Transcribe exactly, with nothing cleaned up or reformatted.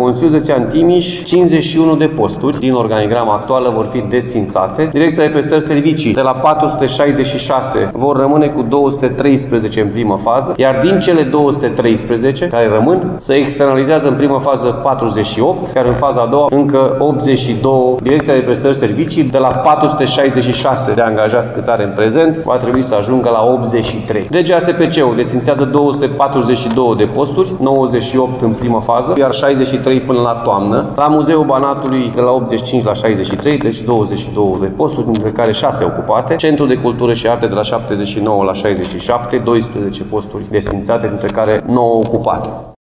Consiliul Județean Timiș, cincizeci și unu de posturi din organigrama actuală vor fi desfințate. Direcția de prestări servicii de la patru sute șaizeci și șase vor rămâne cu două sute treisprezece în primă fază, iar din cele două sute treisprezece care rămân, se externalizează în primă fază patruzeci și opt, iar în faza a doua încă optzeci și doi. Direcția de prestări servicii de la patru sute șaizeci și șase de angajați cât are în prezent, va trebui să ajungă la optzeci și trei. D G A S P C-ul desfințează două sute patruzeci și doi de posturi, nouăzeci și opt în primă fază, iar șaizeci și trei până la toamnă. La Muzeul Banatului de la optzeci și cinci la șaizeci și trei, deci douăzeci și doi de posturi, dintre care șase ocupate. Centrul de Cultură și Arte de la șaptezeci și nouă la șaizeci și șapte, doisprezece posturi desfințate, dintre care nouă ocupate.